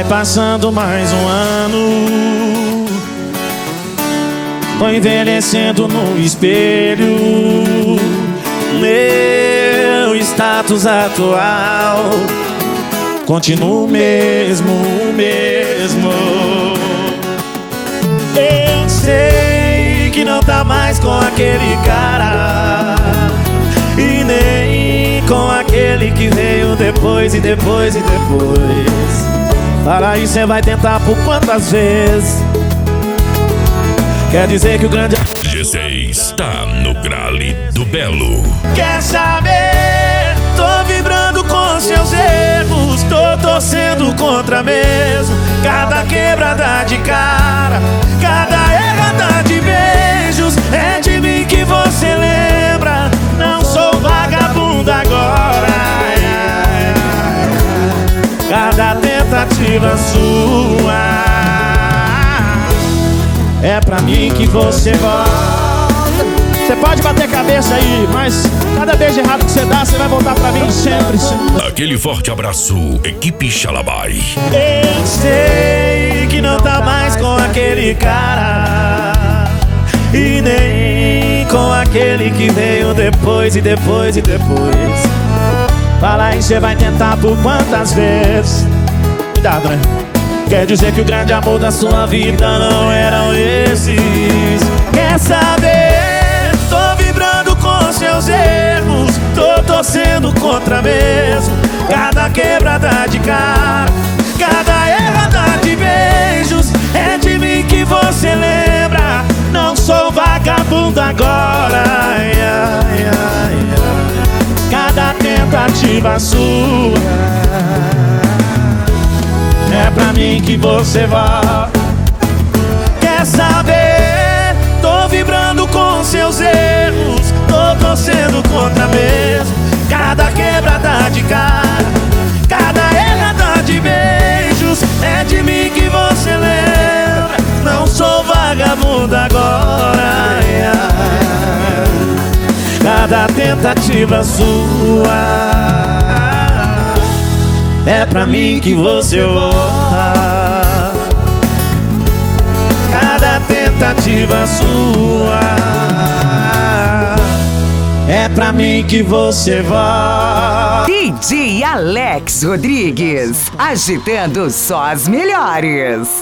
passando mais um ano, tô envelhecendo no espelho. Meu status atual continua o mesmo, o mesmo. Eu sei que não tá mais com aquele cara, e nem com aquele que veio depois e depois e depois. Para aí cê vai tentar por quantas vezes? Quer dizer que o grande G6 está no Grale do Belo. quer saber? Tô vibrando com seus erros, tô torcendo contra mesmo. Cada quebrada de cara, cada errada de beijos, é de mim que você lembra. Não sou vagabundo agora. Cada tentativa sua é pra mim que você volta. Você pode bater cabeça aí, mas cada beijo errado que você dá, você vai voltar pra mim sempre. Aquele forte abraço, equipe Xalabai. Eu sei que não tá mais com aquele cara, e nem com aquele que veio depois e depois e depois. Fala aí, você vai tentar por quantas vezes? Cuidado, né? Quer dizer que o grande amor da sua vida não eram esses? Quer saber? Tô vibrando com seus erros, tô torcendo contra mesmo. Cada quebrada de cara, cada errada de beijos, é de mim que você lembra. Não sou vagabundo agora. Ai, ai, ai, ai. Cada tentativa sua é pra mim que você volta. Quer saber? Tô vibrando com seus erros, tô torcendo contra mesmo. Cada quebrada de cara, cada errada de beijos, é de mim que você lembra. Não sou vagabundo agora. Ai, ai. Cada tentativa sua é pra mim que você volta. Cada tentativa sua é pra mim que você volta. DJ Alex Rodrigues, agitando só as melhores.